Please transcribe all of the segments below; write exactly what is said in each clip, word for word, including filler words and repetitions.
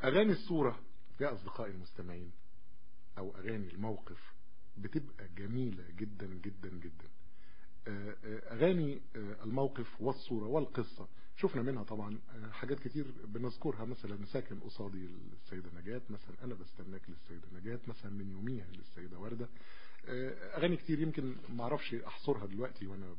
اغاني الصورة يا اصدقائي المستمعين او اغاني الموقف بتبقى جميلة جدا جدا جدا. اغاني الموقف والصورة والقصة شفنا منها طبعا حاجات كتير بنذكرها، مثلا ساكن قصادي للسيدة نجاة، مثلا انا بستناك للسيدة نجاة، مثلا من يوميها للسيدة وردة. اغاني كتير يمكن معرفش احصرها دلوقتي وانا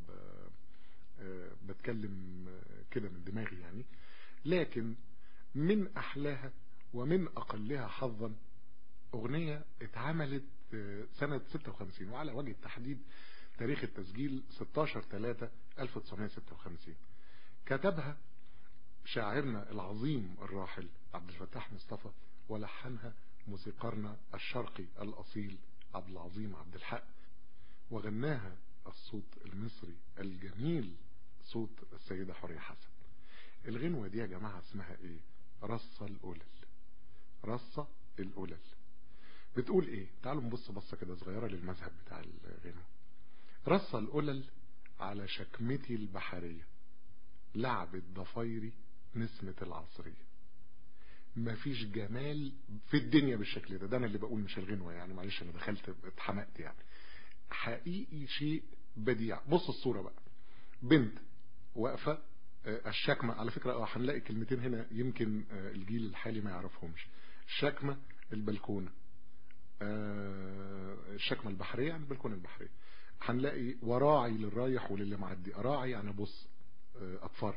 بتكلم كده من دماغي يعني، لكن من احلاها ومن اقلها حظا اغنية اتعملت سنة ستة وخمسين، وعلى وجه التحديد تاريخ التسجيل ستاشر تلاتة ألف وتسعمائة وستة وخمسين. كتبها شاعرنا العظيم الراحل عبد الفتاح مصطفى، ولحنها موسيقارنا الشرقي الأصيل عبد العظيم عبد الحق، وغناها الصوت المصري الجميل صوت السيدة حورية حسن. الغنوة دي يا جماعة اسمها ايه؟ رصة القلل. رصة القلل بتقول ايه؟ تعالوا نبص بصة كده صغيرة للمذهب بتاع الغنوة. رصة القلل على شكمتي البحرية، لعبة ضفايري نسمة العصرية. مفيش جمال في الدنيا بالشكل ده. ده انا اللي بقول مش الغنوة يعني، معلش انا دخلت اتحمقت يعني. حقيقي شيء بديع. بص الصورة بقى، بنت واقفة، الشكمة على فكرة هنلاقي كلمتين هنا يمكن الجيل الحالي ما يعرفهمش. الشكمة البلكونة، الشكمة البحرية يعني البلكونة البحرية. هنلاقي وراعي للرايح وللي معدي. اراعي يعني بص اتفرج.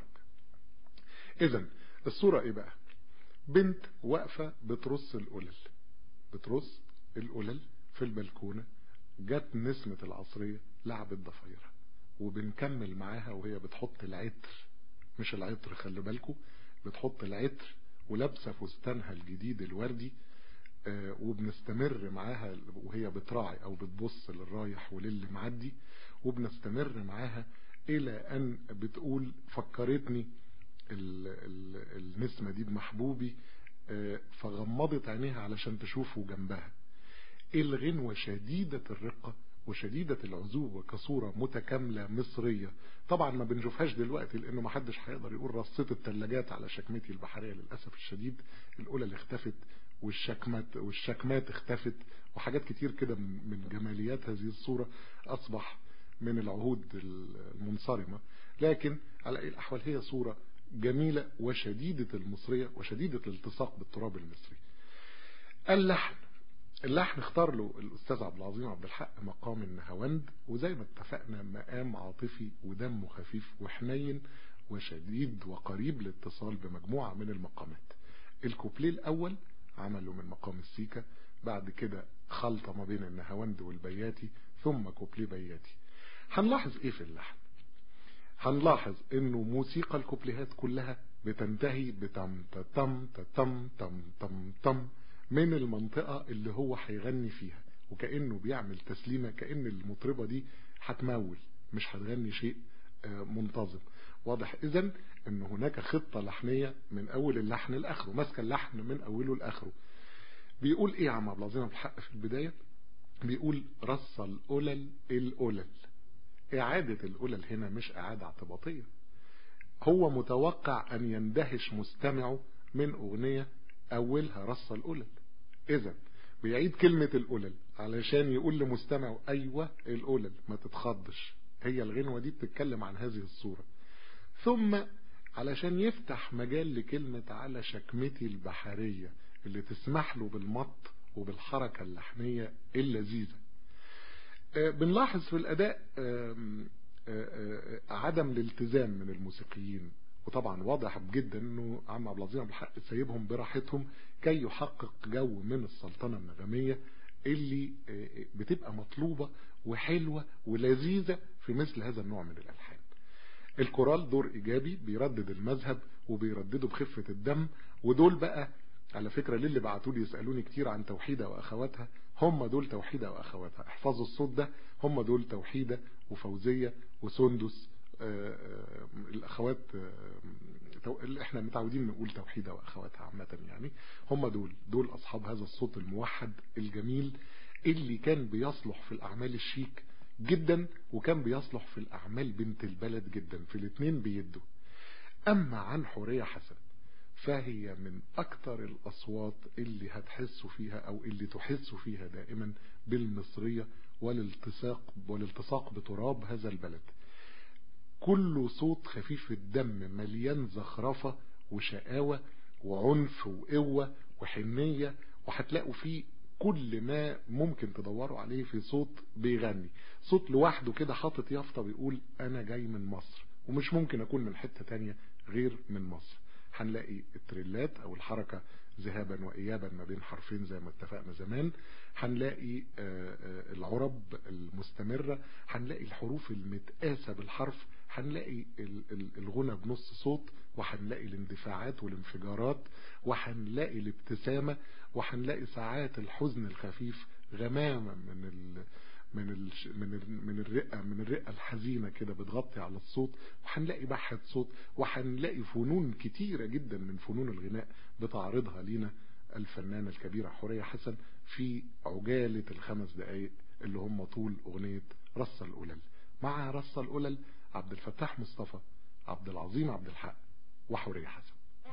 اذا الصورة ايه بقى؟ بنت واقفة بترص القلل، بترص القلل في البلكونة، جت نسمة العصرية لعبت ضفايرها، وبنكمل معاها وهي بتحط العطر، مش العطر خلي بالكم، بتحط العطر ولابسه فستانها الجديد الوردي. آه وبنستمر معاها وهي بتراعي او بتبص للرايح وللي معدي، وبنستمر معاها الى ان بتقول فكرتني ال ال النسمة دي بمحبوبي، آه فغمضت عينيها علشان تشوفه جنبها. الغنوة شديدة الرقة وشديدة العذوبة كصورة متكاملة مصرية. طبعا ما بنشوفهاش دلوقتي لانه ما حدش هيقدر يقول رصيت الثلاجات على شكمتي البحرية، للأسف الشديد الأولى اللي اختفت والشكمات والشكمات اختفت، وحاجات كتير كده من جماليات هذه الصورة أصبح من العهود المنصرمة. لكن على أي الأحوال هي صورة جميلة وشديدة المصرية وشديدة الالتصاق بالتراب المصري. اللحن اللحن اختار له الأستاذ عبد العظيم عبد الحق مقام النهاوند، وزي ما اتفقنا مقام عاطفي ودمه خفيف وحنين وشديد وقريب الاتصال بمجموعة من المقامات. الكوبليه الأول عمله من مقام السيكا، بعد كده خلطة ما بين النهاوند والبياتي، ثم كوبليه بياتي. هنلاحظ ايه في اللحن؟ هنلاحظ انه موسيقى الكوبليهات كلها بتنتهي بتم تم تم تم تم تم من المنطقة اللي هو هيغني فيها، وكأنه بيعمل تسليمة، كأن المطربة دي هتمول مش هتغني شيء منتظم. واضح اذن ان هناك خطة لحنية من اول اللحن لاخره، ماسكه اللحن من اوله لاخره. بيقول ايه يا عم عبد العظيم عبد الحق في البداية؟ بيقول رص القلل القلل. اعادة القلل هنا مش اعادة اعتباطية، هو متوقع ان يندهش مستمعه من اغنية اولها رص القلل. اذا بيعيد كلمة القلل علشان يقول لمستمعه ايوه القلل ما تتخضش، هي الغنوة دي بتتكلم عن هذه الصورة. ثم علشان يفتح مجال لكلمة على شكمتي البحرية اللي تسمح له بالمط وبالحركة اللحنية اللذيذة. بنلاحظ في الاداء عدم الالتزام من الموسيقيين، وطبعا واضح جدا انه عم عبد العظيم عبد الحق سايبهم براحتهم كي يحقق جو من السلطنة النغمية اللي بتبقى مطلوبة وحلوة ولذيذة في مثل هذا النوع من الالحان. الكورال دور ايجابي بيردد المذهب وبيردده بخفة الدم، ودول بقى على فكرة للي بعتوا لي يسألوني كتير عن توحيدة واخواتها، هم دول توحيدة واخواتها. احفظوا الصوت ده، هم دول توحيدة وفوزية وسندس، آآ آآ الاخوات اللي احنا متعودين نقول توحيدة واخواتها عامة يعني. هم دول دول اصحاب هذا الصوت الموحد الجميل اللي كان بيصلح في الاعمال الشيك جدا، وكان بيصلح في الاعمال بنت البلد جدا، في الاثنين بيدوا. اما عن حورية حسن فهي من اكتر الاصوات اللي هتحسوا فيها او اللي تحسوا فيها دائما بالمصرية والالتصاق والالتصاق بتراب هذا البلد. كله صوت خفيف الدم مليان زخرفة وشقاوة وعنف وقوة وحنية، وهتلاقوا فيه كل ما ممكن تدوروا عليه في صوت بيغني. صوت لوحده كده حاطط يافطة بيقول انا جاي من مصر ومش ممكن اكون من حتة تانية غير من مصر. هنلاقي التريلات او الحركة ذهابا وايابا ما بين حرفين زي ما اتفقنا زمان، هنلاقي العرب المستمرة، هنلاقي الحروف المتقاسة بالحرف، هنلاقي الغنى بنص صوت، وهنلاقي الاندفاعات والانفجارات، وهنلاقي الابتسامة، وهنلاقي ساعات الحزن الخفيف غمامة من ال من ال من ال من الرئة من الرئة الحزينة كده بتغطي على الصوت، وهنلاقي بحة صوت، وهنلاقي فنون كتيرة جدا من فنون الغناء بتعرضها لينا الفنانة الكبيرة حورية حسن في عجالة الخمس دقايق اللي هم طول أغنية رص القلل. مع رص القلل عبد الفتاح مصطفى، عبد العظيم عبد الحق، وحورية حسن.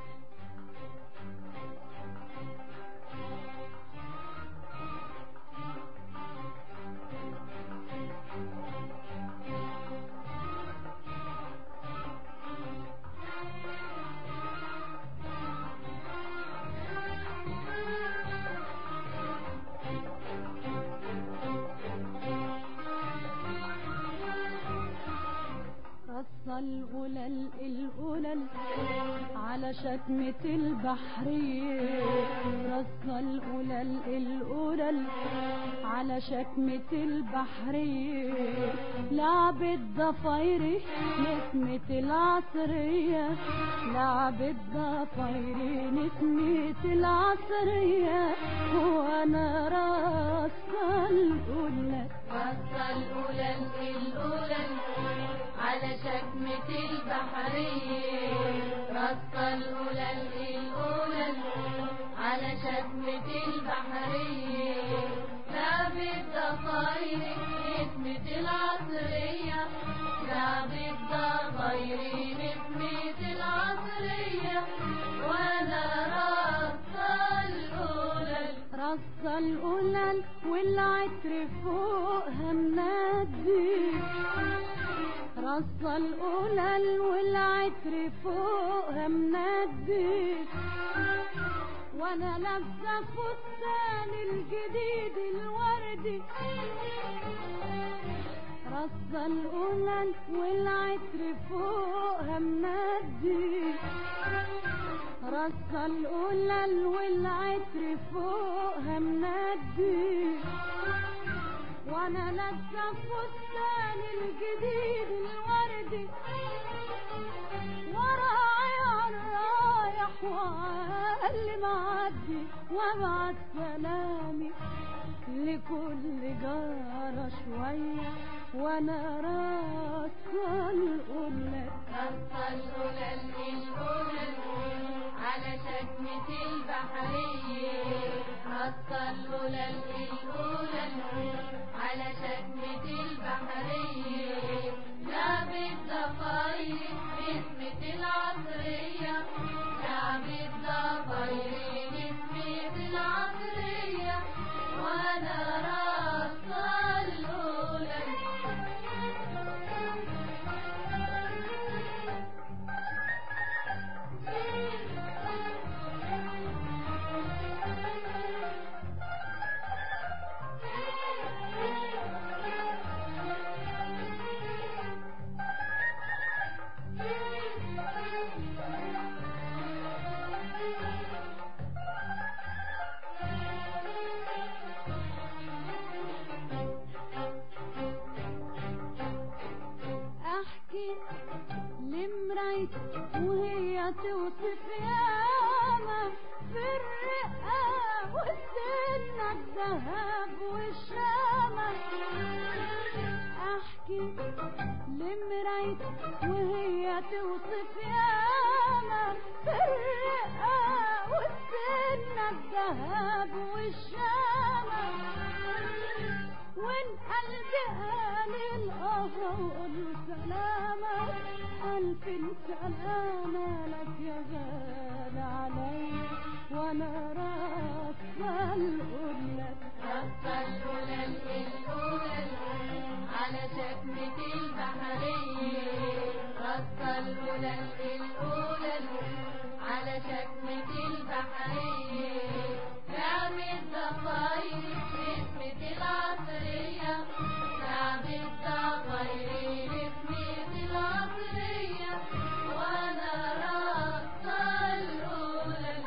رص القلل القلل على شتمة البحرية، رص القلل القلل على شتمة البحرية، لعب الضفايري نسمة العصرية، لعب الضفايري نسمة العصرية، وانا رص القلل رص القلل القلل على شتمة البحرية، رص القلل القلل على شتمة البحرية، لعب الضفاير نسمة العصرية، لعب الضفاير نسمة العصرية، وانا رص القلل رص القلل والعطر فوقها منادي، رص القلل والعطر فوقها منادي، وانا لابسه فستان الجديد الوردي، رص القلل والعطر فوقها منادي، رص القلل والعطر فوقها منادي، وانا لابسه فستان الجديد الوردي، وراعي عالرايح وعاللي معدي، وابعت سلامي لكل جارة شوية، وانا رص القلل رص القلل القلل على شتمة البحرية، رص القلل القلل على شتمة البحرية، لعب الضفاير نسمة العصرية، لعب الضفاير نسمة العصرية، وانا رص القلل وهي توصف ياما في الرقة والسنة الذهب والشامة، احكي لمرايت وهي توصف ياما في الرقة والسنة الذهب والشامة، وان قلبي قال القهر وقول سلامة، ألف سلامة لك يا غالي علي وأنا رافضة القلة رصة الأولى الأولى على شكمة البحرية رصة الأولى الأولى على شكمة البحرية لعب الضفاير باسمة العصرية لعب الضفاير باسمة العصرية وأنا رصة الأولى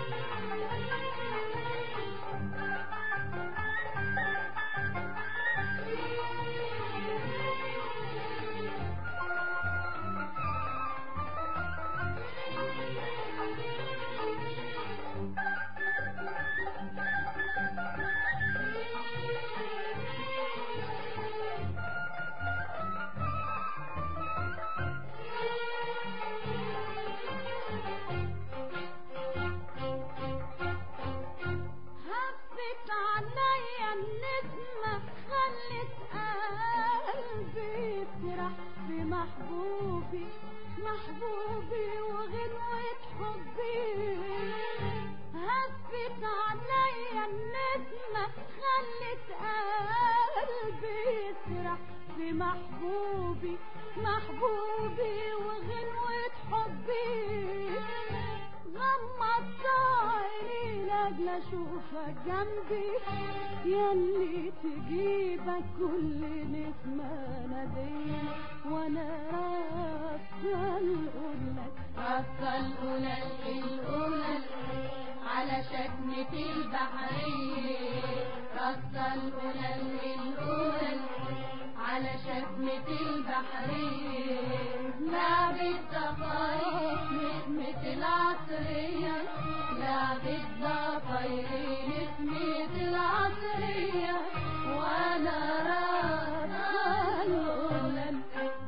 هفت عليا النسمة خلت قلبي يسرح في محبوبي محبوبي وغنوة حبي هفت عليا النسمة خلت قلبي يسرح في محبوبي محبوبي وغنوة حبي غمضت عيني لاجل اشوفك جنبي ياللي تجيبك كل نسمة نادي وانا رافضة القلة رصة الأولى الأولى على شكمة البحرية رصة الأولى الأولى على شكمة البحرية لعب الضفاير نسمة العصرية لعب الضفاير نسمة العصرية وأنا رافضة القلة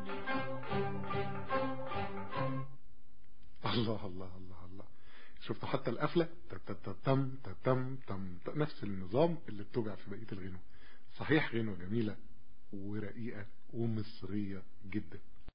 الله الله الله الله. شفتوا حتى القفلة تم تم تم نفس النظام اللي بتوجع في بقية الغنوة. صحيح غنوة جميلة ورقيقة ومصرية جدا.